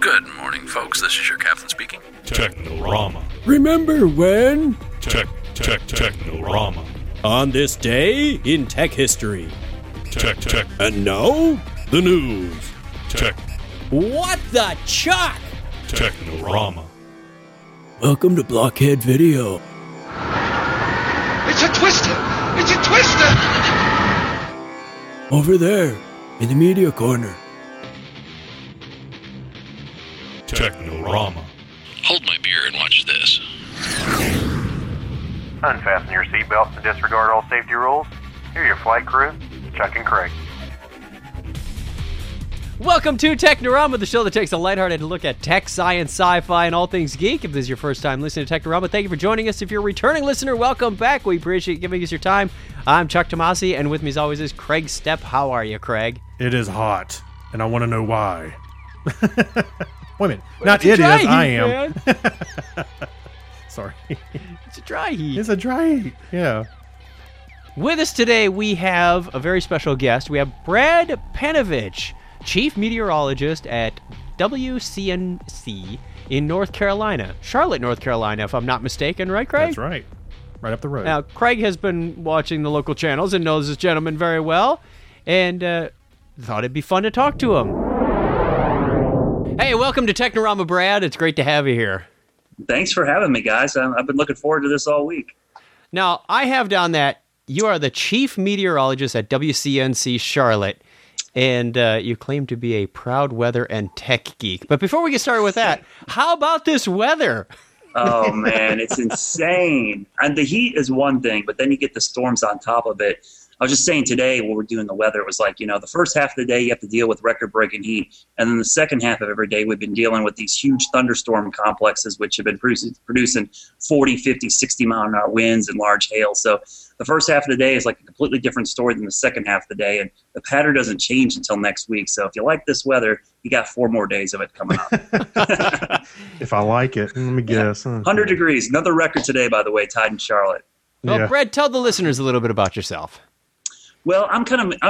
Good morning, folks. This is your captain speaking. Technorama. Remember when? Technorama. On this day in tech history. Tech. And now, the news. Tech. What the chuck? Technorama. Welcome to Blockhead Video. It's a twister! It's a twister! Over there, in the media corner. Technorama. Hold my beer and watch this. Unfasten your seatbelts and disregard all safety rules. Here are your flight crew, Chuck and Craig. Welcome to Technorama, the show that takes a lighthearted look at tech, science, sci-fi, and all things geek. If this is your first time listening to Technorama, thank you for joining us. If you're a returning listener, welcome back. We appreciate giving us your time. I'm Chuck Tomasi, and with me as always is Craig Stepp. How are you, Craig? It is hot, and I want to know why. Wait a minute. Not it is, heat, I am. Man. Sorry. It's a dry heat. It's a dry heat, yeah. With us today, we have a very special guest. We have Brad Panovich, Chief Meteorologist at WCNC in North Carolina. Charlotte, North Carolina, if I'm not mistaken, right, Craig? That's right. Right up the road. Now, Craig has been watching the local channels and knows this gentleman very well, and thought it'd be fun to talk to him. Hey, welcome to Technorama, Brad. It's great to have you here. Thanks for having me, guys. I've been looking forward to this all week. Now, I have down that you are the Chief Meteorologist at WCNC Charlotte, and you claim to be a proud weather and tech geek. But before we get started with that, how about this weather? Oh, man, it's insane. And the heat is one thing, but then you get the storms on top of it. I was just saying today when we're doing the weather, it was like, the first half of the day you have to deal with record-breaking heat. And then the second half of every day we've been dealing with these huge thunderstorm complexes which have been producing 40, 50, 60-mile-an-hour winds and large hail. So the first half of the day is like a completely different story than the second half of the day. And the pattern doesn't change until next week. So if you like this weather, you got 4 more days of it coming up. If I like it, let me guess. 100 degrees. Another record today, by the way, tied in Charlotte. Well, Yeah. Brad, tell the listeners a little bit about yourself. Well, I'm kind of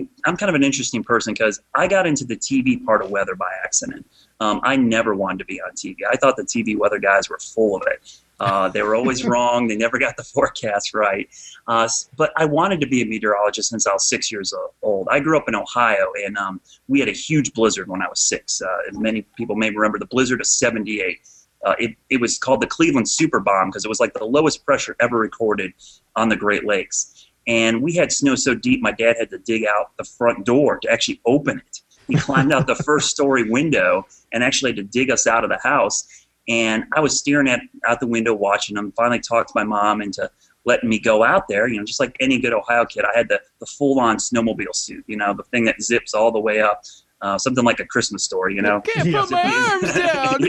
an interesting person because I got into the TV part of weather by accident. I never wanted to be on TV. I thought the TV weather guys were full of it. They were always wrong. They never got the forecast right. But I wanted to be a meteorologist since I was 6 years old. I grew up in Ohio, and we had a huge blizzard when I was 6. As many people may remember, the blizzard of '78. It was called the Cleveland Super Bomb because it was like the lowest pressure ever recorded on the Great Lakes. And we had snow so deep, my dad had to dig out the front door to actually open it. He climbed out the first story window and actually had to dig us out of the house. And I was staring out the window watching him, finally talked my mom into letting me go out there. Just like any good Ohio kid, I had the full-on snowmobile suit, the thing that zips all the way up. Something like A Christmas Story, Can't put my arms down.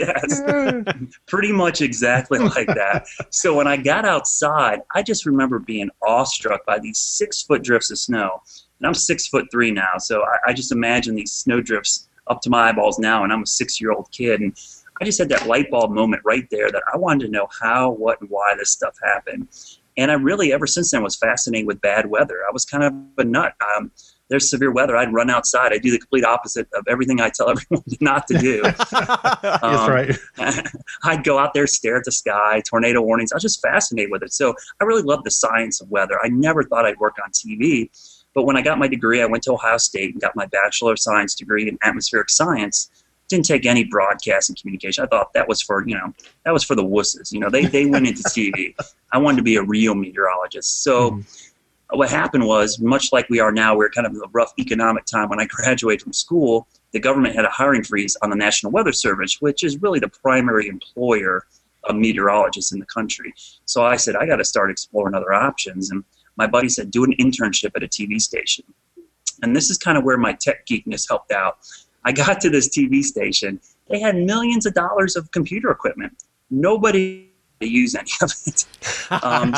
Yes, pretty much exactly like that. So when I got outside, I just remember being awestruck by these 6-foot drifts of snow. And I'm 6'3" now, so I just imagine these snow drifts up to my eyeballs now, and I'm a 6-year-old kid. And I just had that light bulb moment right there that I wanted to know how, what, and why this stuff happened. And I really, ever since then, was fascinated with bad weather. I was kind of a nut. There's severe weather, I'd run outside. I'd do the complete opposite of everything I tell everyone not to do. That's right. I'd go out there, stare at the sky, tornado warnings. I was just fascinated with it. So I really love the science of weather. I never thought I'd work on TV. But when I got my degree, I went to Ohio State and got my Bachelor of Science degree in atmospheric science. Didn't take any broadcast and communication. I thought that was for, that was for the wusses. They went into TV. I wanted to be a real meteorologist. So what happened was, much like we are now, we were kind of in a rough economic time. When I graduated from school, the government had a hiring freeze on the National Weather Service, which is really the primary employer of meteorologists in the country. So I said, I got to start exploring other options. And my buddy said, do an internship at a TV station. And this is kind of where my tech geekness helped out. I got to this TV station. They had millions of dollars of computer equipment. Nobody to use any of it. So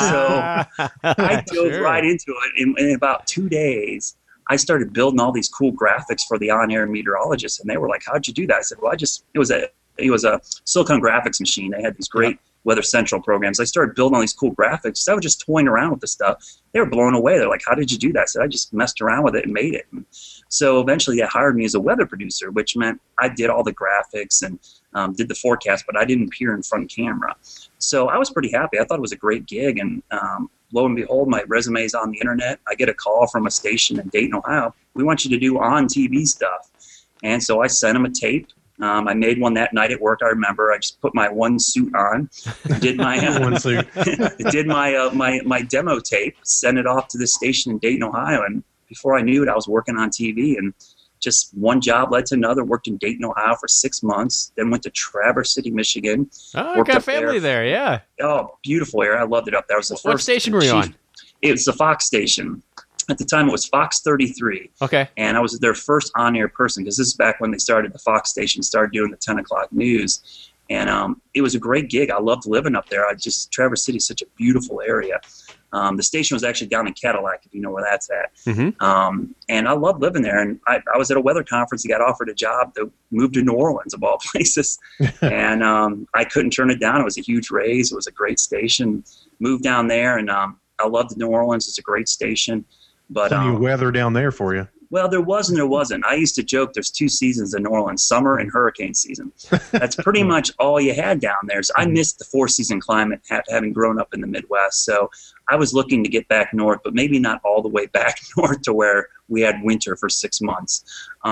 I dove right into it. In about 2 days, I started building all these cool graphics for the on-air meteorologists, and they were like, "How'd you do that?" I said, "Well, it was a Silicon graphics machine. They had these great Weather Central programs. I started building all these cool graphics. So I was just toying around with the stuff. They were blown away. They're like, how did you do that? I said, I just messed around with it and made it. And so eventually they hired me as a weather producer, which meant I did all the graphics and did the forecast, but I didn't appear in front camera. So I was pretty happy. I thought it was a great gig. And lo and behold, my resume is on the internet. I get a call from a station in Dayton, Ohio. We want you to do on TV stuff. And so I sent them a tape. I made one that night at work. I remember I just put my one suit on, did my One suit. did my demo tape, sent it off to this station in Dayton, Ohio, and before I knew it, I was working on TV. And just one job led to another. Worked in Dayton, Ohio for 6 months. Then went to Traverse City, Michigan. Oh, I got family there. Yeah. Oh, beautiful area. I loved it up there. I was the first. What station were you on? It was the Fox station. At the time, it was Fox 33. Okay. And I was their first on-air person because this is back when they started, the Fox station started doing the 10 o'clock news. And it was a great gig. I loved living up there. Traverse City is such a beautiful area. The station was actually down in Cadillac, if you know where that's at. Mm-hmm. And I loved living there. And I was at a weather conference. I got offered a job to move to New Orleans, of all places. And I couldn't turn it down. It was a huge raise. It was a great station. Moved down there, and I loved New Orleans. It's a great station. But Plenty of weather down there for you. Well, there was and there wasn't. I used to joke there's 2 seasons in New Orleans, summer and hurricane season. That's pretty much all you had down there. So I missed the 4-season climate having grown up in the Midwest. So I was looking to get back north, but maybe not all the way back north to where we had winter for 6 months.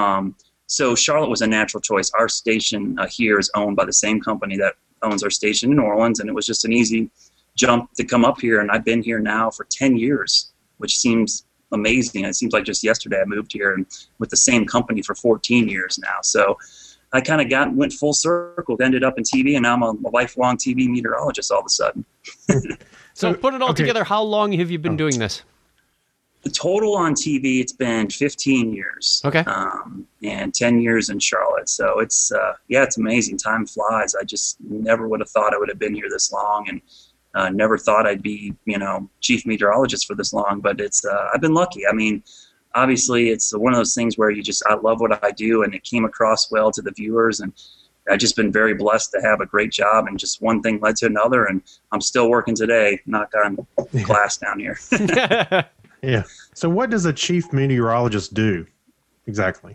So Charlotte was a natural choice. Our station here is owned by the same company that owns our station in New Orleans, and it was just an easy jump to come up here. And I've been here now for 10 years, which seems amazing. It seems like just yesterday I moved here, and with the same company for 14 years now. So I kind of went full circle, ended up in TV, and now I'm a lifelong TV meteorologist all of a sudden. So put it all together, how long have you been doing this? The total on TV, it's been 15 years. Okay. And 10 years in Charlotte. So it's, it's amazing. Time flies. I just never would have thought I would have been here this long, and never thought I'd be, chief meteorologist for this long, but it's, I've been lucky. I mean, obviously it's one of those things where I love what I do, and it came across well to the viewers, and I've just been very blessed to have a great job, and just one thing led to another, and I'm still working today, knock on glass down here. Yeah. So what does a chief meteorologist do exactly?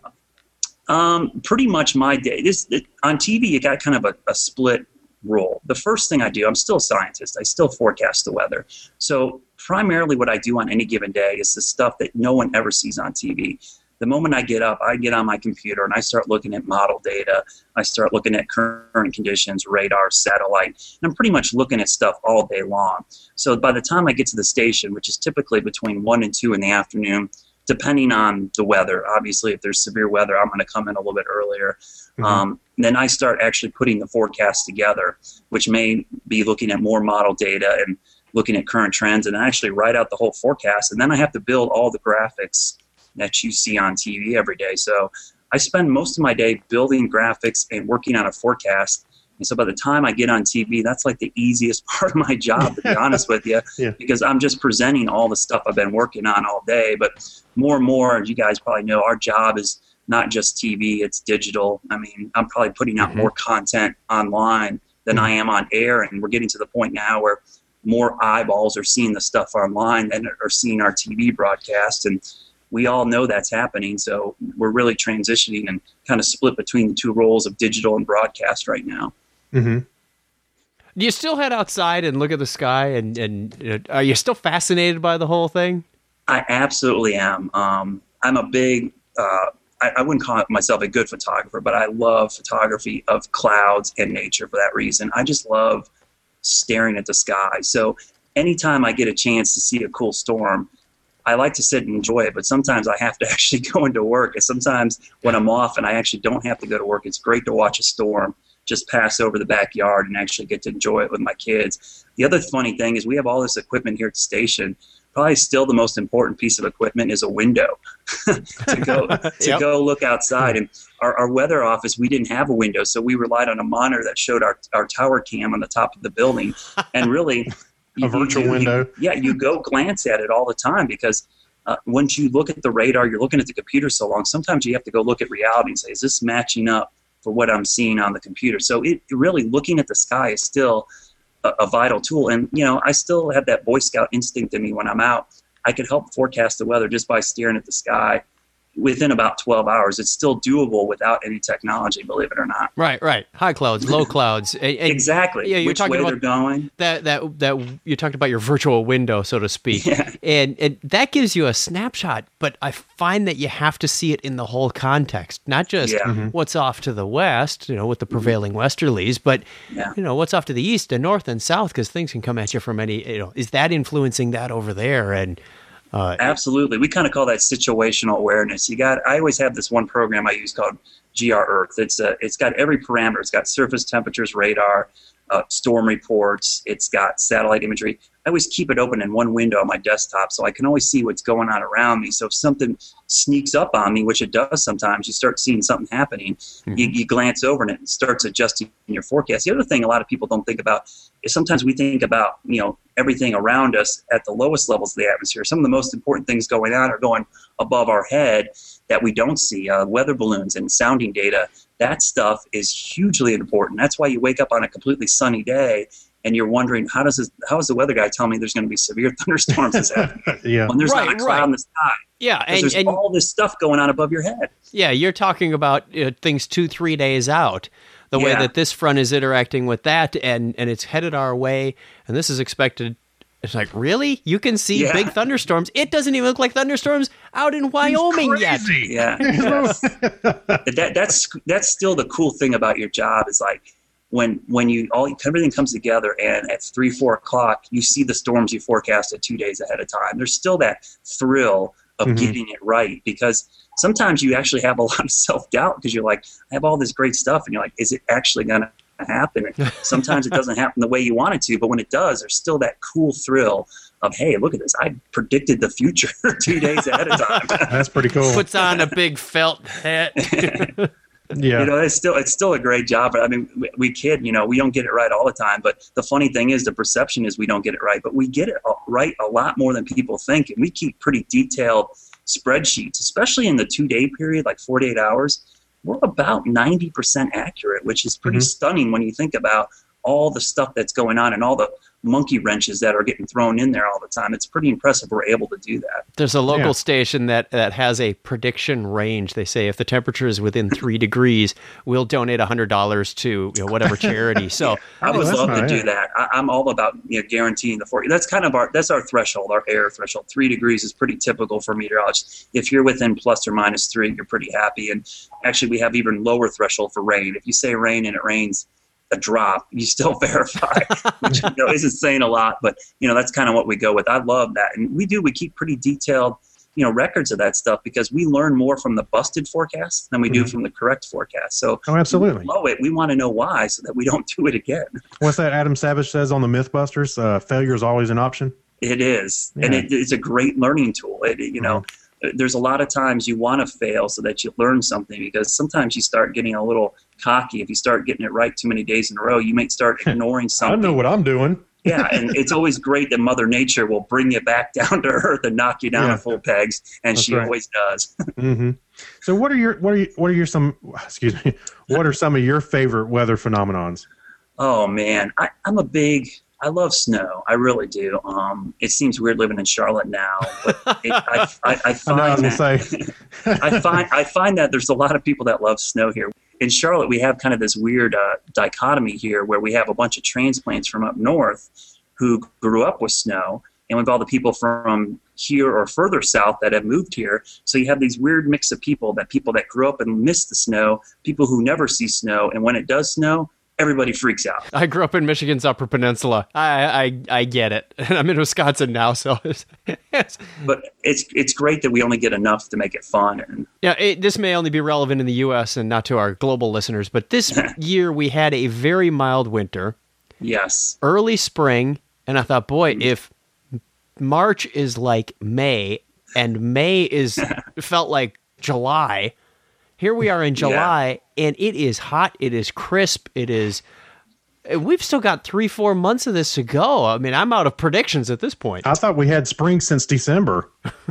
Pretty much my day. On TV, you got kind of a split role. The first thing I do, I'm still a scientist. I still forecast the weather. So primarily what I do on any given day is the stuff that no one ever sees on TV. The moment I get up, I get on my computer and I start looking at model data. I start looking at current conditions, radar, satellite, and I'm pretty much looking at stuff all day long. So by the time I get to the station, which is typically between 1 and 2 in the afternoon, depending on the weather, obviously if there's severe weather, I'm going to come in a little bit earlier. Then I start actually putting the forecast together, which may be looking at more model data and looking at current trends, and I actually write out the whole forecast. And then I have to build all the graphics that you see on TV every day. So I spend most of my day building graphics and working on a forecast. And so by the time I get on TV, that's like the easiest part of my job, to be honest with you, because I'm just presenting all the stuff I've been working on all day. But more and more, as you guys probably know, our job is not just TV, it's digital. I mean, I'm probably putting out more content online than I am on air. And we're getting to the point now where more eyeballs are seeing the stuff online than are seeing our TV broadcast. And we all know that's happening. So we're really transitioning and kind of split between the two roles of digital and broadcast right now. Do you still head outside and look at the sky, and are you still fascinated by the whole thing? I absolutely am. I'm a big, I wouldn't call myself a good photographer, but I love photography of clouds and nature for that reason. I just love staring at the sky. So anytime I get a chance to see a cool storm, I like to sit and enjoy it, but sometimes I have to actually go into work. And sometimes when I'm off and I actually don't have to go to work, it's great to watch a storm just pass over the backyard and actually get to enjoy it with my kids. The other funny thing is we have all this equipment here at the station. Probably still the most important piece of equipment is a window to go look outside. And our weather office, we didn't have a window, so we relied on a monitor that showed our tower cam on the top of the building. And really, a virtual window. You go glance at it all the time, because once you look at the radar, you're looking at the computer so long, sometimes you have to go look at reality and say, is this matching up for what I'm seeing on the computer? So it really, looking at the sky is still a vital tool. And, I still have that Boy Scout instinct in me when I'm out. I could help forecast the weather just by staring at the sky within about 12 hours. It's still doable without any technology, believe it or not. Right. High clouds, low clouds. Exactly. Yeah, you're Which talking way about they're going. That you talked about your virtual window, so to speak. Yeah. And that gives you a snapshot, but I find that you have to see it in the whole context, not just what's off to the west, with the prevailing westerlies, but what's off to the east and north and south, because things can come at you from any, is that influencing that over there? And absolutely. We kind of call that situational awareness. I always have this one program I use called GR Earth. It's got every parameter. It's got surface temperatures, radar, storm reports. It's got satellite imagery. I always keep it open in one window on my desktop so I can always see what's going on around me. So if something sneaks up on me, which it does sometimes, you start seeing something happening, you glance over and it starts adjusting your forecast. The other thing a lot of people don't think about is sometimes we think about, everything around us at the lowest levels of the atmosphere. Some of the most important things going on are going above our head that we don't see, weather balloons and sounding data. That stuff is hugely important. That's why you wake up on a completely sunny day and you're wondering, how is the weather guy tell me there's going to be severe thunderstorms this afternoon when there's not a cloud in the sky? Yeah, and there's all this stuff going on above your head. Yeah, you're talking about things 2-3 days out. The way that this front is interacting with that, and it's headed our way, and this is expected. It's like, really? You can see big thunderstorms. It doesn't even look like thunderstorms out in Wyoming yet. Yeah, that's still the cool thing about your job is like when everything comes together, and at 3-4 o'clock you see the storms you forecasted 2 days ahead of time. There's still that thrill of getting it right, because sometimes you actually have a lot of self-doubt because you're like, I have all this great stuff, and you're like, is it actually going to happen? And sometimes it doesn't happen the way you want it to, but when it does, there's still that cool thrill of, hey, look at this, I predicted the future 2 days ahead of time. That's pretty cool. Puts on a big felt hat. Yeah, it's still a great job. But I mean, we kid, we don't get it right all the time. But the funny thing is, the perception is we don't get it right, but we get it right a lot more than people think. And we keep pretty detailed spreadsheets, especially in the 2-day period, like 48 hours. We're about 90% accurate, which is pretty stunning when you think about all the stuff that's going on and all the monkey wrenches that are getting thrown in there all the time. It's pretty impressive we're able to do that. There's a local station that has a prediction range. They say if the temperature is within 3 degrees, we'll donate $100 to whatever charity. So I would love to do that. I'm all about guaranteeing the 40. That's kind of our threshold, our air threshold. 3 degrees is pretty typical for meteorologists. If you're within plus or minus 3, you're pretty happy. And actually, we have even lower threshold for rain. If you say rain and it rains a drop, you still verify, which isn't saying a lot, but that's kind of what we go with. I love that, and we keep pretty detailed records of that stuff because we learn more from the busted forecast than we do from the correct forecast. So absolutely, we love it. We want to know why so that we don't do it again. What's that Adam Savage says on the Mythbusters? Failure is always an option. It is, and it's a great learning tool. There's a lot of times you want to fail so that you learn something, because sometimes you start getting a little cocky. If you start getting it right too many days in a row, you might start ignoring something. I know what I'm doing. Yeah, and it's always great that Mother Nature will bring you back down to earth and knock you down a full pegs, and she always does. So what are some of your favorite weather phenomenons? Oh man, I love snow. I really do. It seems weird living in Charlotte now, but I find that there's a lot of people that love snow here. In Charlotte, we have kind of this weird dichotomy here where we have a bunch of transplants from up north who grew up with snow, and we've all the people from here or further south that have moved here. So you have these weird mix of people that grew up and miss the snow, people who never see snow, and when it does snow, everybody freaks out. I grew up in Michigan's Upper Peninsula. I get it. I'm in Wisconsin now, so but it's great that we only get enough to make it fun. And this may only be relevant in the U.S. and not to our global listeners, but this year we had a very mild winter. Yes. Early spring, and I thought, boy, if March is like May, and May felt like July. Here we are in July, and it is hot. It is crisp. We've still got 3-4 months of this to go. I mean, I'm out of predictions at this point. I thought we had spring since December.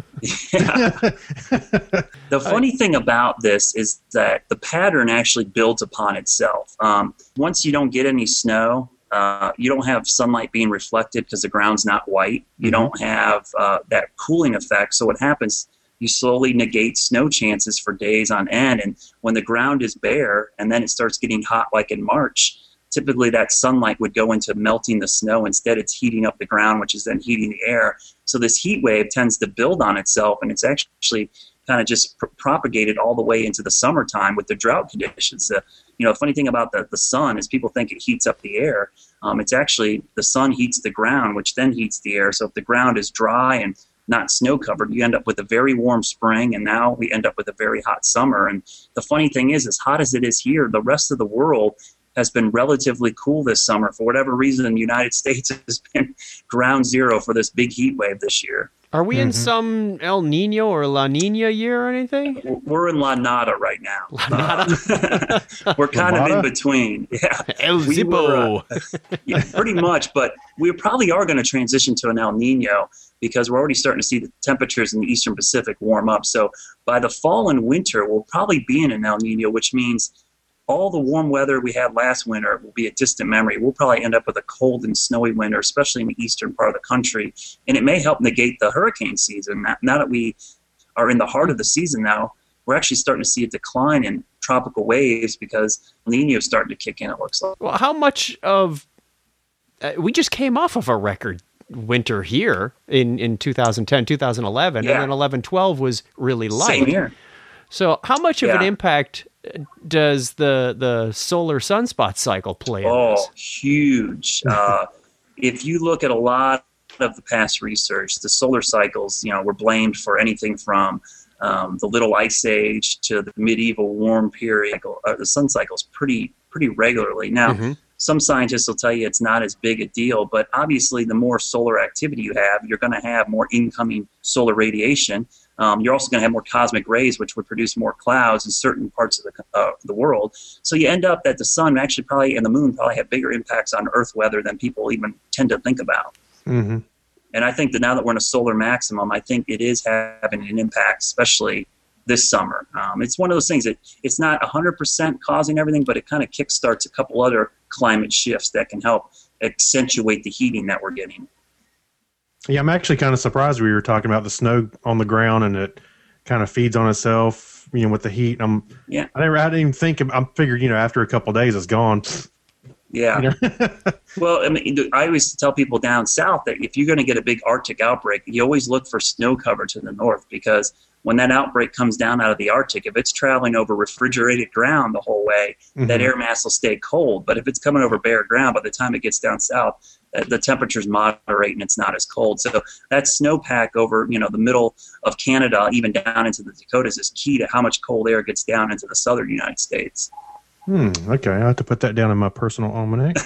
The funny thing about this is that the pattern actually builds upon itself. Once you don't get any snow, You don't have sunlight being reflected because the ground's not white. You don't have that cooling effect. So what happens, you slowly negate snow chances for days on end. And when the ground is bare and then it starts getting hot like in March, typically that sunlight would go into melting the snow. Instead, it's heating up the ground, which is then heating the air. So this heat wave tends to build on itself, and it's actually kind of just propagated all the way into the summertime with the drought conditions. The funny thing about the sun is people think it heats up the air. It's actually the sun heats the ground, which then heats the air. So if the ground is dry and not snow covered, you end up with a very warm spring, and now we end up with a very hot summer. And the funny thing is, as hot as it is here, the rest of the world has been relatively cool this summer. For whatever reason, the United States has been ground zero for this big heat wave this year. Are we in some El Nino or La Nina year or anything? We're in La Nada right now. We're kind of in between. Yeah. El Zippo. Yeah, pretty much, but we probably are going to transition to an El Nino because we're already starting to see the temperatures in the Eastern Pacific warm up. So by the fall and winter, we'll probably be in an El Nino, which means all the warm weather we had last winter will be a distant memory. We'll probably end up with a cold and snowy winter, especially in the eastern part of the country. And it may help negate the hurricane season. Now that we are in the heart of the season now, we're actually starting to see a decline in tropical waves because El Nino is starting to kick in, it looks like. Well, how much of... we just came off of a record winter here in 2010, 2011, Yeah. and then 11-12 was really light. Same here. So how much of an Yeah. impact does the solar sunspot cycle play in Oh, this? huge. If you look at a lot of the past research, the solar cycles, were blamed for anything from the Little Ice Age to the medieval warm period. The sun cycles pretty regularly. Now, some scientists will tell you it's not as big a deal, but obviously the more solar activity you have, you're going to have more incoming solar radiation. You're also going to have more cosmic rays, which would produce more clouds in certain parts of the world. So you end up that the sun actually probably and the moon probably have bigger impacts on Earth weather than people even tend to think about. Mm-hmm. And I think that now that we're in a solar maximum, I think it is having an impact, especially this summer. It's one of those things that it's not 100% causing everything, but it kind of kickstarts a couple other climate shifts that can help accentuate the heating that we're getting. Yeah, I'm actually kind of surprised we were talking about the snow on the ground and it kind of feeds on itself, with the heat. I didn't even think. I figured, after a couple of days, it's gone. Yeah. Well, I always tell people down south that if you're going to get a big Arctic outbreak, you always look for snow cover to the north, because when that outbreak comes down out of the Arctic, if it's traveling over refrigerated ground the whole way, that air mass will stay cold. But if it's coming over bare ground, by the time it gets down south, the temperatures moderate and it's not as cold. So that snowpack over, the middle of Canada, even down into the Dakotas, is key to how much cold air gets down into the southern United States. Okay, I have to put that down in my personal almanac.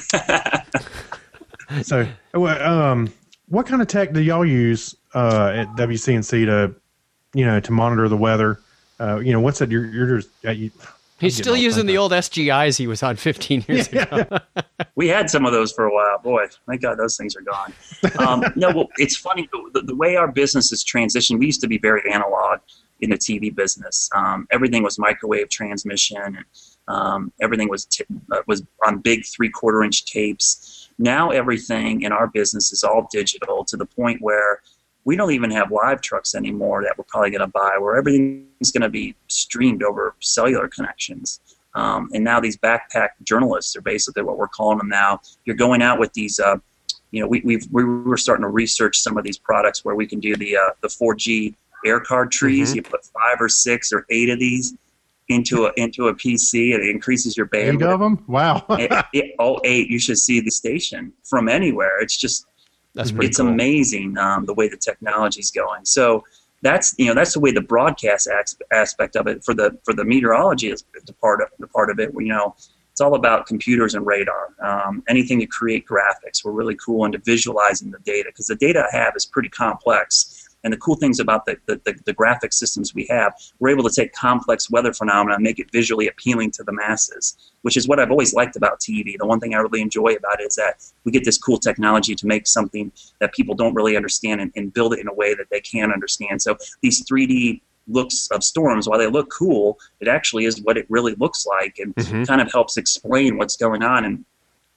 So, what kind of tech do y'all use at WCNC to monitor the weather? What's it? You're just He's still using the old SGIs he was on 15 years ago. We had some of those for a while. Boy, thank God those things are gone. It's funny. The way our business has transitioned, we used to be very analog in the TV business. Everything was microwave transmission, and everything was on big 3/4-inch tapes. Now everything in our business is all digital, to the point where we don't even have live trucks anymore that we're probably going to buy, where everything's going to be streamed over cellular connections. And now these backpack journalists are basically what we're calling them now. You're going out with these, we were starting to research some of these products where we can do the 4G air card trees. You put 5 or 6 or 8 of these into a PC, and it increases your bandwidth. 8 of them? Wow. 8. You should see the station from anywhere. It's just, it's cool. Amazing the way the technology is going. So that's the way the broadcast aspect of it for the meteorology is the part of it. It's all about computers and radar. Anything to create graphics. We're really cool into visualizing the data, because the data I have is pretty complex. And the cool things about the graphic systems we have, we're able to take complex weather phenomena and make it visually appealing to the masses, which is what I've always liked about TV. The one thing I really enjoy about it is that we get this cool technology to make something that people don't really understand and build it in a way that they can understand. So these 3D looks of storms, while they look cool, it actually is what it really looks like, and kind of helps explain what's going on. And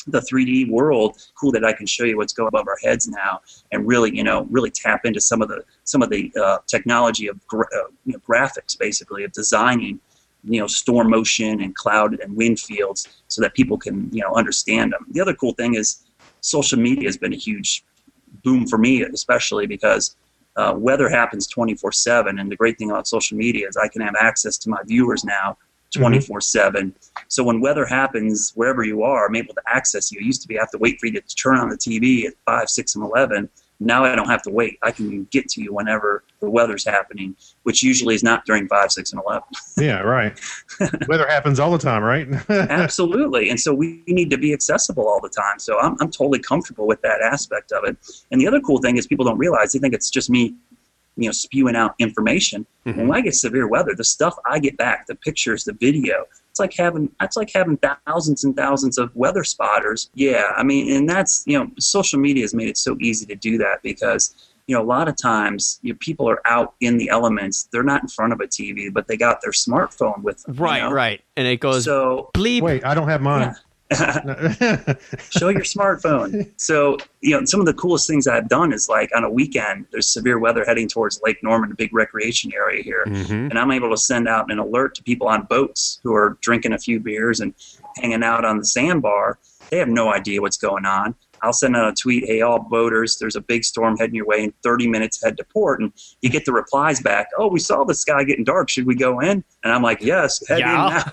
the 3D world, cool that I can show you what's going above our heads now, and really, really tap into some of the technology of graphics, basically, of designing, storm motion and cloud and wind fields, so that people can, understand them. The other cool thing is social media has been a huge boom for me, especially because weather happens 24/7, and the great thing about social media is I can have access to my viewers now 24/7. So when weather happens wherever you are, I'm able to access you. It used to be I have to wait for you to turn on the TV at 5, 6, and 11. Now I don't have to wait. I can get to you whenever the weather's happening, which usually is not during 5, 6, and 11. Yeah, right. Weather happens all the time, right? Absolutely. And so we need to be accessible all the time. So I'm totally comfortable with that aspect of it. And the other cool thing is people don't realize, they think it's just me, spewing out information. When I get severe weather, the stuff I get back, the pictures, the video, it's like having thousands and thousands of weather spotters. Yeah, I mean, and that's, social media has made it so easy to do that because, a lot of times people are out in the elements. They're not in front of a TV, but they got their smartphone with them. Right. And it goes, so, bleep. Wait, I don't have mine. Show your smartphone. So, some of the coolest things I've done is like on a weekend, there's severe weather heading towards Lake Norman, a big recreation area here. And I'm able to send out an alert to people on boats who are drinking a few beers and hanging out on the sandbar. They have no idea what's going on. I'll send out a tweet, hey, all boaters, there's a big storm heading your way in 30 minutes, head to port. And you get the replies back, oh, we saw the sky getting dark. Should we go in? And I'm like, yes, head in now.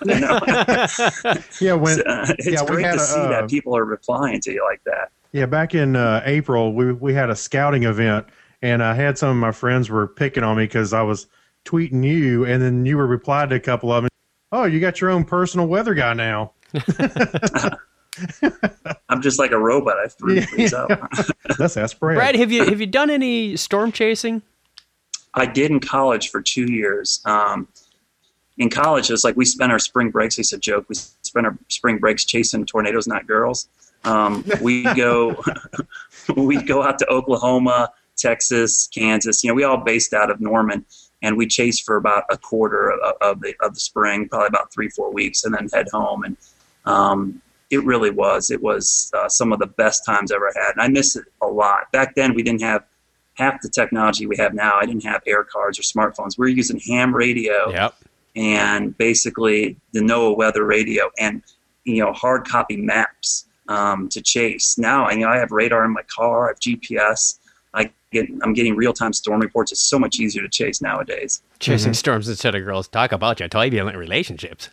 It's great to see that people are replying to you like that. Yeah, back in April, we had a scouting event, and I had some of my friends were picking on me because I was tweeting you, and then you were replied to a couple of them. Oh, you got your own personal weather guy now. I'm just like a robot. I threw things up. That's Brad. Brad, have you done any storm chasing? I did in college for 2 years. In college, it's like we spent our spring breaks. It's a joke. We spent our spring breaks chasing tornadoes, not girls. We go out to Oklahoma, Texas, Kansas. We all based out of Norman, and we chased for about a quarter of the spring, probably about 3-4 weeks, and then head home. And it really was. It was some of the best times I ever had, and I miss it a lot. Back then, we didn't have half the technology we have now. I didn't have air cards or smartphones. We were using ham radio and basically the NOAA weather radio and hard copy maps to chase. Now I have radar in my car. I have GPS. I'm getting real-time storm reports. It's so much easier to chase nowadays. Chasing storms instead of girls. Talk about your turbulent relationships.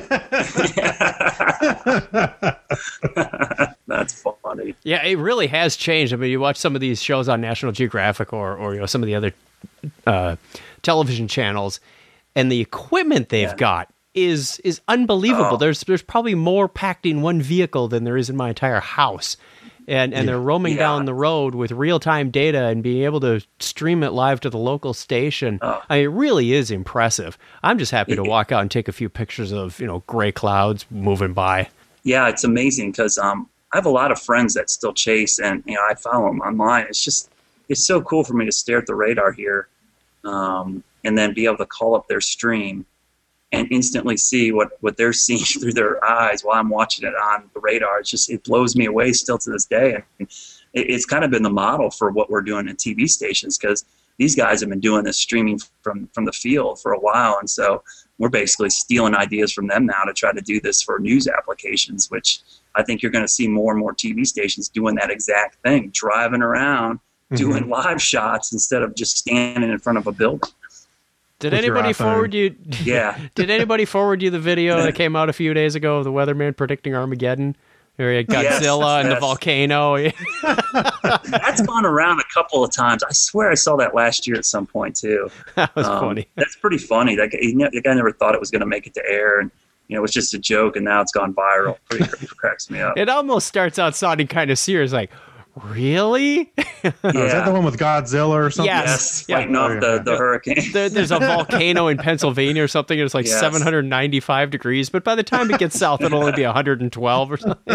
That's funny. Yeah, it really has changed. I mean, you watch some of these shows on National Geographic or some of the other television channels, and the equipment they've got is unbelievable. There's probably more packed in one vehicle than there is in my entire house. And they're roaming down the road with real-time data and being able to stream it live to the local station. I mean, it really is impressive. I'm just happy to walk out and take a few pictures of, gray clouds moving by. Yeah, it's amazing because I have a lot of friends that still chase, and I follow them online. It's so cool for me to stare at the radar here and then be able to call up their stream and instantly see what they're seeing through their eyes while I'm watching it on the radar. It blows me away still to this day. And it's kind of been the model for what we're doing in TV stations because these guys have been doing this streaming from the field for a while. And so we're basically stealing ideas from them now to try to do this for news applications, which I think you're going to see more and more TV stations doing that exact thing, driving around, doing live shots instead of just standing in front of a building. Did anybody forward you? Yeah. Did anybody forward you the video that came out a few days ago of the weatherman predicting Armageddon? Where you had Godzilla and the volcano. That's gone around a couple of times. I swear I saw that last year at some point too. That was funny. That's pretty funny. The guy never thought it was going to make it to air, and it was just a joke, and now it's gone viral. It cracks me up. It almost starts out sounding kind of serious, like. Really? Is that the one with Godzilla or something? Yes. Fighting off the hurricane. There's a volcano in Pennsylvania or something. And it's like 795 degrees, but by the time it gets south, it'll only be 112 or something.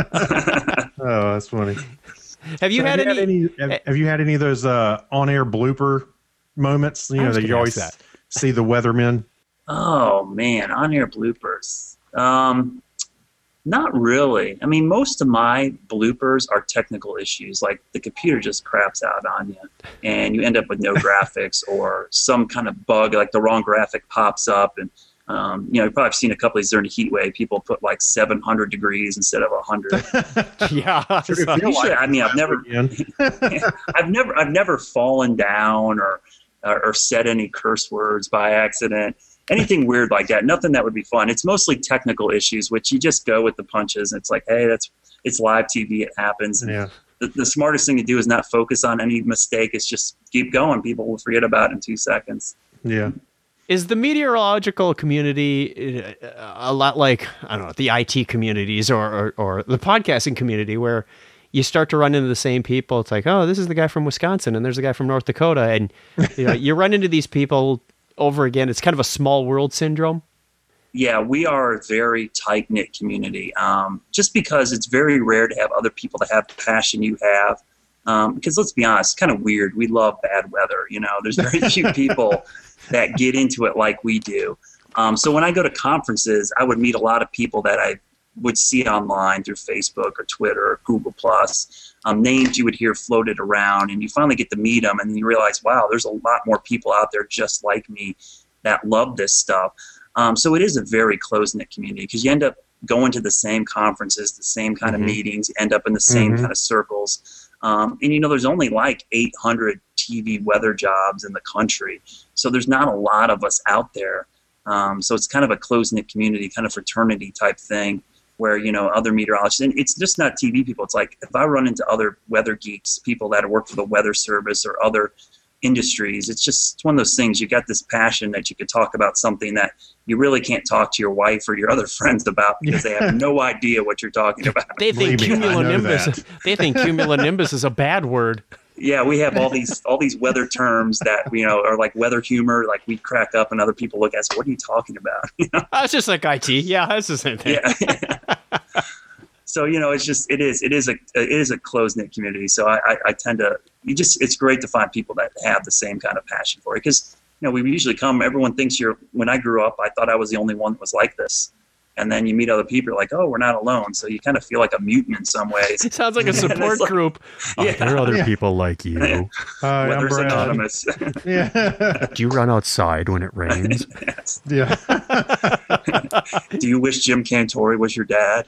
Oh, that's funny. Have you had any? Have you had any of those on-air blooper moments? That you always see the weathermen. Oh man, on-air bloopers. Not really. I mean, most of my bloopers are technical issues. Like the computer just craps out on you and you end up with no graphics or some kind of bug, like the wrong graphic pops up. And, you've probably seen a couple of these during the heat wave. People put like 700 degrees instead of 100. Yeah. I've never fallen down or said any curse words by accident. Anything weird like that, nothing that would be fun. It's mostly technical issues, which you just go with the punches. It's like, hey, it's live TV. It happens. And the smartest thing to do is not focus on any mistake. It's just keep going. People will forget about it in 2 seconds. Yeah. Is the meteorological community a lot like, I don't know, the IT communities or the podcasting community where you start to run into the same people? It's like, oh, this is the guy from Wisconsin and there's a guy from North Dakota. And you run into these people over again. It's kind of a small world syndrome. Yeah, we are a very tight-knit community. Just because it's very rare to have other people that have the passion you have. Because let's be honest, it's kind of weird. We love bad weather. There's very few people that get into it like we do. So when I go to conferences, I would meet a lot of people that I would see online through Facebook or Twitter or Google+. Names you would hear floated around, and you finally get to meet them, and you realize, wow, there's a lot more people out there just like me that love this stuff. So it is a very close-knit community because you end up going to the same conferences, the same kind of meetings, end up in the same kind of circles. And, there's only like 800 TV weather jobs in the country. So there's not a lot of us out there. So it's kind of a close-knit community, kind of fraternity type thing where, other meteorologists, and it's just not TV people. It's like if I run into other weather geeks, people that work for the Weather Service or other industries, it's one of those things. You got this passion that you could talk about something that you really can't talk to your wife or your other friends about because they have no idea what you're talking about. They think cumulonimbus. They think cumulonimbus is a bad word. Yeah, we have all these weather terms that are like weather humor. Like we crack up, and other people look at us. What are you talking about? It's just like IT. Yeah, that's the same thing. Yeah. So it is a close knit community. So I tend to it's great to find people that have the same kind of passion for it because we usually come. Everyone thinks when I grew up, I thought I was the only one that was like this. And then you meet other people, you're like, oh, we're not alone. So you kind of feel like a mutant in some ways. It sounds like a support group. There are other people like you. Weather's anonymous. Yeah. Do you run outside when it rains? Yes. Yeah. Do you wish Jim Cantori was your dad?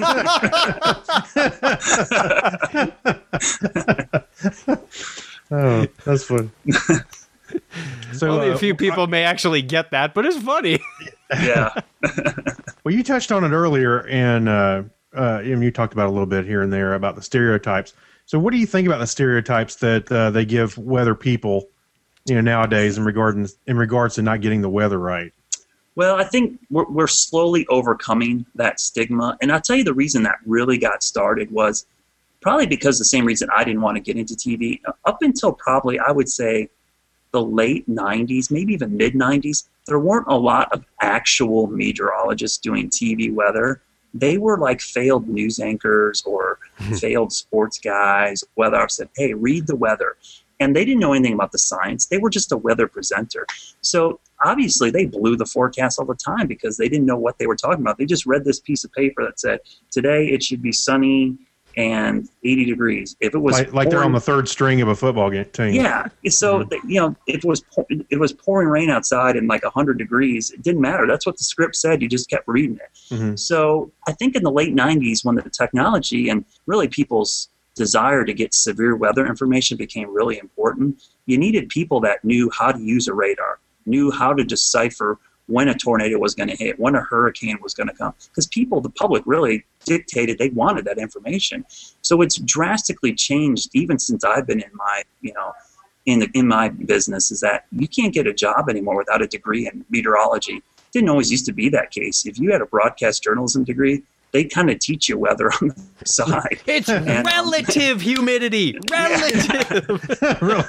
Oh, that's fun. So only a few people may actually get that, but it's funny. Yeah. Well, you touched on it earlier, and you talked about a little bit here and there about the stereotypes. So what do you think about the stereotypes that they give weather people, nowadays in regards to not getting the weather right? Well, I think we're slowly overcoming that stigma. And I'll tell you the reason that really got started was probably because the same reason I didn't want to get into TV. Up until probably, I would say, the late 90s, maybe even mid-90s, there weren't a lot of actual meteorologists doing TV weather. They were like failed news anchors or failed sports guys. Weather said, hey, read the weather. And they didn't know anything about the science. They were just a weather presenter. So obviously they blew the forecast all the time because they didn't know what they were talking about. They just read this piece of paper that said, today it should be sunny and 80 degrees. If it was like they're on the third string of a football team. Yeah. So if it was pouring rain outside and like 100 degrees, it didn't matter. That's what the script said. You just kept reading it. Mm-hmm. So I think in the late 90s, when the technology and really people's desire to get severe weather information became really important, you needed people that knew how to use a radar, knew how to decipher when a tornado was going to hit, when a hurricane was going to come. Because the public really dictated they wanted that information. So it's drastically changed even since I've been in my, in my business, is that you can't get a job anymore without a degree in meteorology. It didn't always used to be that case. If you had a broadcast journalism degree, they kind of teach you weather on the side. It's relative humidity. Relative.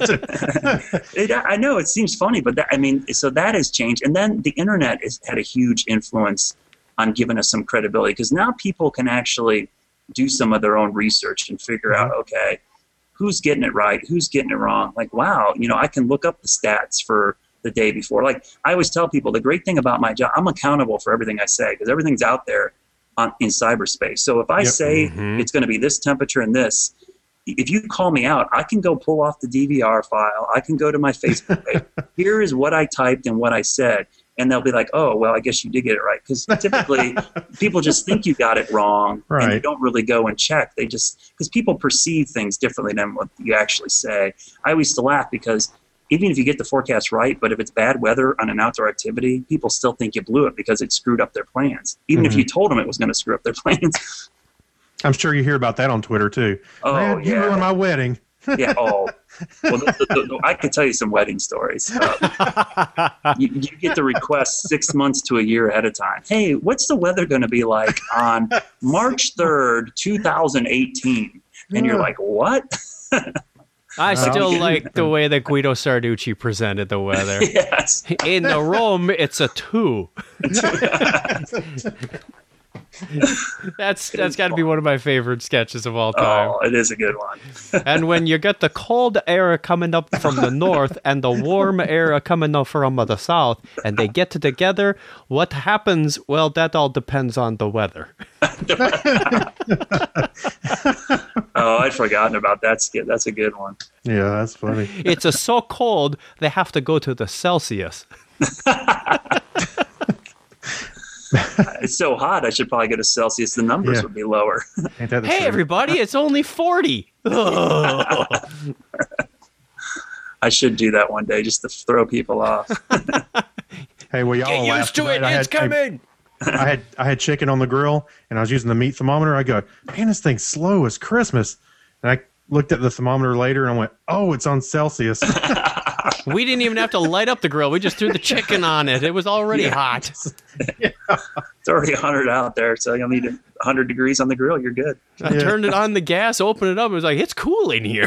I know it seems funny, but so that has changed. And then the internet has had a huge influence on giving us some credibility because now people can actually do some of their own research and figure out, okay, who's getting it right, who's getting it wrong. Like, wow, I can look up the stats for the day before. Like I always tell people, the great thing about my job, I'm accountable for everything I say because everything's out there. in cyberspace. So if I say it's going to be this temperature and this, if you call me out, I can go pull off the DVR file. I can go to my Facebook page. Here is what I typed and what I said. And they'll be like, oh, well, I guess you did get it right. Because typically people just think you got it wrong and you don't really go and check. They just, because people perceive things differently than what you actually say. I always used to laugh because even if you get the forecast right, but if it's bad weather on an outdoor activity, people still think you blew it because it screwed up their plans. Even if you told them it was going to screw up their plans. I'm sure you hear about that on Twitter too. Oh, man, you ruined my wedding. Yeah. Oh, well, I could tell you some wedding stories. You get the request 6 months to a year ahead of time. Hey, what's the weather going to be like on March 3rd, 2018? And you're like, what? I still like the way that Guido Sarducci presented the weather. Yes. In the Rome, it's a 2. That's got to be one of my favorite sketches of all time. Oh, it is a good one. And when you get the cold air coming up from the north and the warm air coming up from the south, and they get together, what happens? Well, that all depends on the weather. Oh, I'd forgotten about that skit. That's a good one. Yeah, that's funny. It's so cold, they have to go to the Celsius. It's so hot, I should probably go to Celsius. The numbers would be lower. Hey, everybody, it's only 40. Oh. I should do that one day just to throw people off. Hey, well, y'all get used to it. It's coming. I had chicken on the grill, and I was using the meat thermometer. I go, man, this thing's slow as Christmas. And I looked at the thermometer later, and I went, oh, it's on Celsius. We didn't even have to light up the grill. We just threw the chicken on it. It was already hot. Yeah. It's already 100 out there, so you'll need 100 degrees on the grill. You're good. I turned it on the gas, opened it up. It was like, it's cool in here.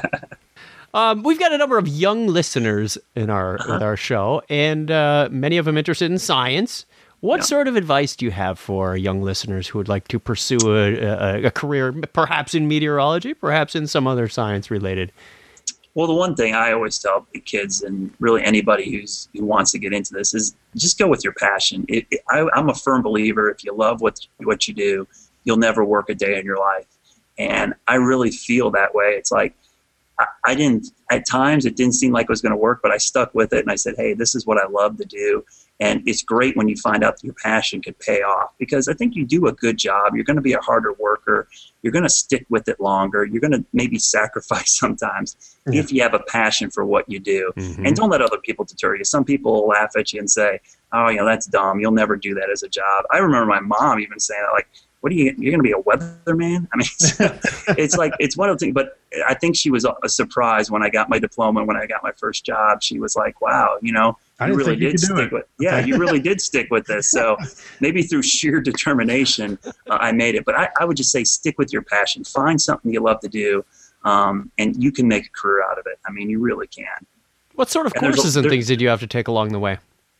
We've got a number of young listeners in our show, and many of them interested in science. What sort of advice do you have for young listeners who would like to pursue a career, perhaps in meteorology, perhaps in some other science-related? Well, the one thing I always tell the kids and really anybody who wants to get into this is just go with your passion. I'm a firm believer if you love what you do, you'll never work a day in your life. And I really feel that way. It's like I didn't, at times it didn't seem like it was going to work, but I stuck with it and I said, hey, this is what I love to do. And it's great when you find out that your passion could pay off, because I think you do a good job. You're going to be a harder worker. You're going to stick with it longer. You're going to maybe sacrifice sometimes if you have a passion for what you do. Mm-hmm. And don't let other people deter you. Some people will laugh at you and say, oh, that's dumb. You'll never do that as a job. I remember my mom even saying that, like, what are you're going to be a weatherman? I mean, it's like, it's one of the things, but I think she was a surprise when I got my diploma, when I got my first job. She was like, wow, you really did stick with, you really did stick with this. So maybe through sheer determination, I made it. But I would just say, stick with your passion, find something you love to do. And you can make a career out of it. I mean, you really can. What sort of courses and things did you have to take along the way?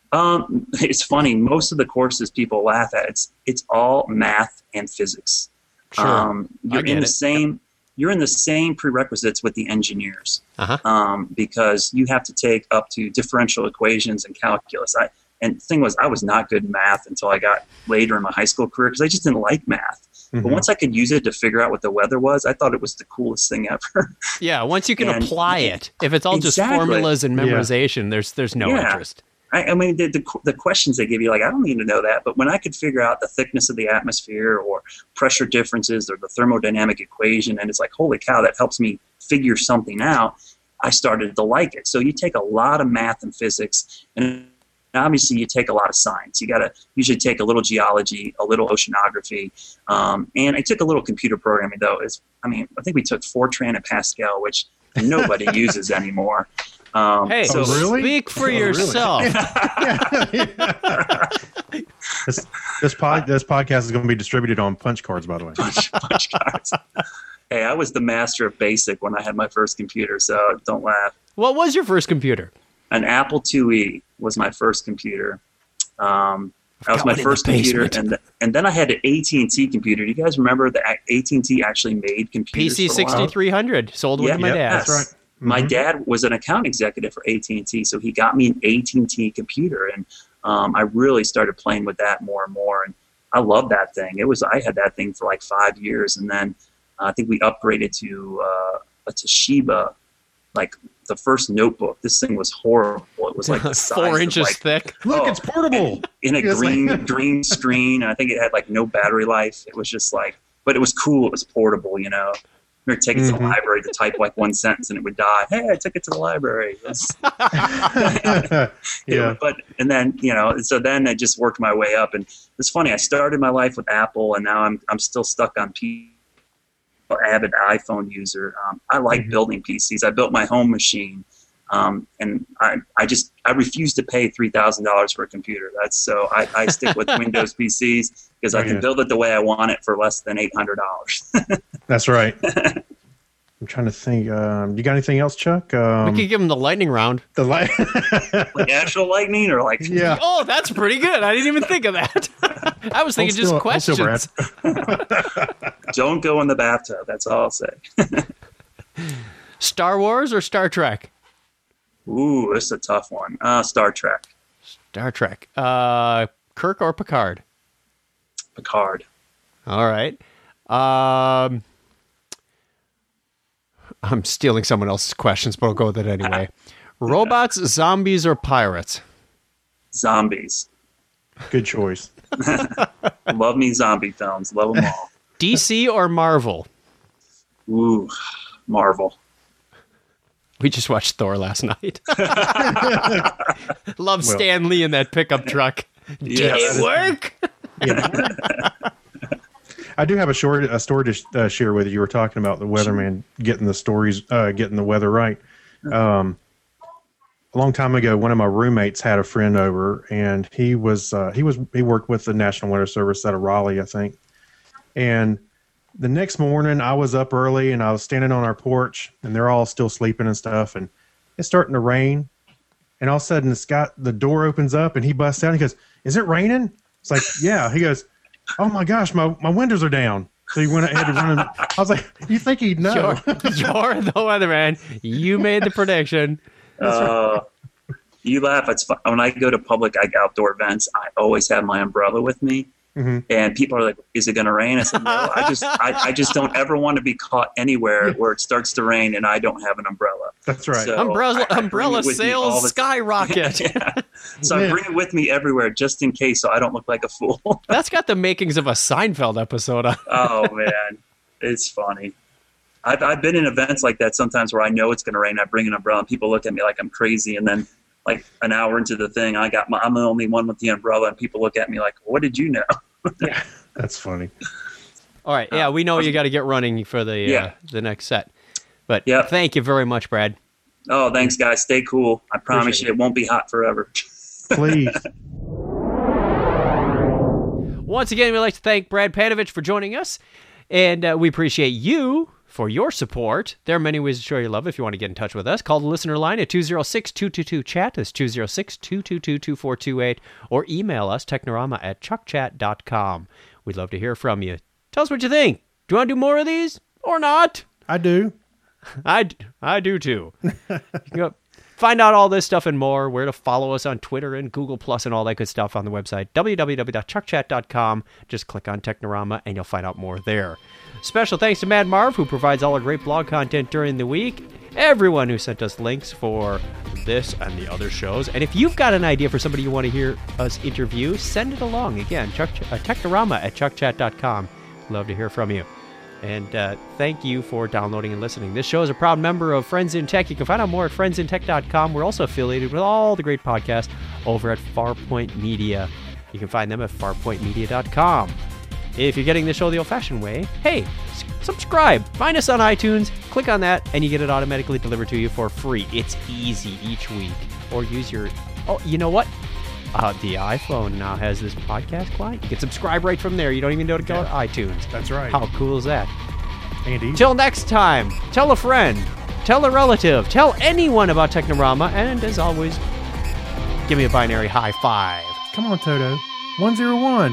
It's funny. Most of the courses people laugh at, it's all math and physics. Sure. You're in the same prerequisites with the engineers, because you have to take up to differential equations and calculus. And the thing was, I was not good in math until I got later in my high school career because I just didn't like math. Mm-hmm. But once I could use it to figure out what the weather was, I thought it was the coolest thing ever. Yeah, once you can apply it. If it's all just formulas and memorization, there's no interest. I mean, the questions they give you, like, I don't need to know that. But when I could figure out the thickness of the atmosphere or pressure differences or the thermodynamic equation, and it's like, holy cow, that helps me figure something out, I started to like it. So you take a lot of math and physics, and obviously you take a lot of science. You got to usually take a little geology, a little oceanography, and I took a little computer programming, though. I think we took Fortran and Pascal, which nobody uses anymore. Hey, so really? Speak for yourself. This podcast is going to be distributed on punch cards, by the way. Punch cards. Hey, I was the master of BASIC when I had my first computer, so don't laugh. What was your first computer? An Apple IIe was my first computer. That was my first computer, and then I had an AT&T computer. Do you guys remember that AT&T actually made computers? PC 6300 sold one to my dad. That's right. My dad was an account executive for AT&T, so he got me an AT&T computer, and I really started playing with that more and more. And I love that thing. I had that thing for like 5 years, and then I think we upgraded to a Toshiba, like the first notebook. This thing was horrible. It was like the size 4 inches of, like, thick. Look, it's portable. in a Yes. green screen. I think it had like no battery life. It was just like, but it was cool. It was portable, you know. We would take it to the library to type like one sentence and it would die. Hey, I took it to the library. Yeah. But, and then, you know, so then I just worked my way up. And it's funny. I started my life with Apple, and now I'm still stuck on avid iPhone user. I like building PCs. I built my home machine. And I refuse to pay $3,000 for a computer. I stick with Windows PCs because I can build it the way I want it for less than $800. That's right. I'm trying to think. You got anything else, Chuck? We could give him the lightning round. The light. Like actual lightning or like Yeah. Oh, that's pretty good. I didn't even think of that. I was thinking just questions. Don't go in the bathtub. That's all I'll say. Star Wars or Star Trek? Ooh, this is a tough one. Star Trek. Star Trek. Kirk or Picard? Picard. All right. I'm stealing someone else's questions, but I'll go with it anyway. Robots, zombies, or pirates? Zombies. Good choice. Love me zombie films. Love them all. DC or Marvel? Ooh, Marvel. We just watched Thor last night. Love Stan Lee in that pickup truck. Did it work? Yeah. I do have a story to share with you. You were talking about the weatherman getting the weather right. A long time ago, one of my roommates had a friend over, and he worked with the National Weather Service out of Raleigh, I think. And the next morning, I was up early, and I was standing on our porch, and they're all still sleeping and stuff, and it's starting to rain. And all of a sudden, the door opens up, and he busts out. And he goes, "Is it raining?" It's like, "Yeah." He goes, "Oh my gosh, my windows are down." So he went ahead and run. I was like, "You think he'd know?" You're the weatherman. You made the prediction. You laugh. It's fun. When I go to public outdoor events, I always have my umbrella with me. Mm-hmm. And people are like, "Is it going to rain?" I said, "No." I just don't ever want to be caught anywhere where it starts to rain and I don't have an umbrella. That's right. So umbrella sales skyrocket. Yeah. So I bring it with me everywhere just in case, so I don't look like a fool. That's got the makings of a Seinfeld episode. Oh man, it's funny. I've been in events like that sometimes where I know it's going to rain. I bring an umbrella and people look at me like I'm crazy, and then like an hour into the thing, I'm the only one with the umbrella, and people look at me like, "What did you know?" Yeah, that's funny. All right, yeah, we know you got to get running for the next set, but thank you very much, Brad. Oh, thanks, guys. Stay cool. I promise you, it won't be hot forever. Please. Once again, we'd like to thank Brad Panovich for joining us, and we appreciate you for your support. There are many ways to show your love if you want to get in touch with us. Call the listener line at 206-222-CHAT. That's 206-222-2428. Or email us, technorama@chuckchat.com. We'd love to hear from you. Tell us what you think. Do you want to do more of these or not? I do. I do too. You can find out all this stuff and more, where to follow us on Twitter and Google Plus and all that good stuff on the website, www.chuckchat.com. Just click on Technorama and you'll find out more there. Special thanks to Mad Marv, who provides all our great blog content during the week. Everyone who sent us links for this and the other shows. And if you've got an idea for somebody you want to hear us interview, send it along. Again, Technorama@chuckchat.com. Love to hear from you. And thank you for downloading and listening. This show is a proud member of Friends in Tech. You can find out more at friendsintech.com. We're also affiliated with all the great podcasts over at Farpoint Media. You can find them at farpointmedia.com. If you're getting the show the old-fashioned way, hey, subscribe. Find us on iTunes. Click on that, and you get it automatically delivered to you for free. It's easy each week. Or use your... Oh, you know what? The iPhone now has this podcast client. You can subscribe right from there. You don't even know to go to iTunes. That's right. How cool is that? Andy. Till next time, tell a friend, tell a relative, tell anyone about Technorama, and as always, give me a binary high five. Come on, Toto. 101.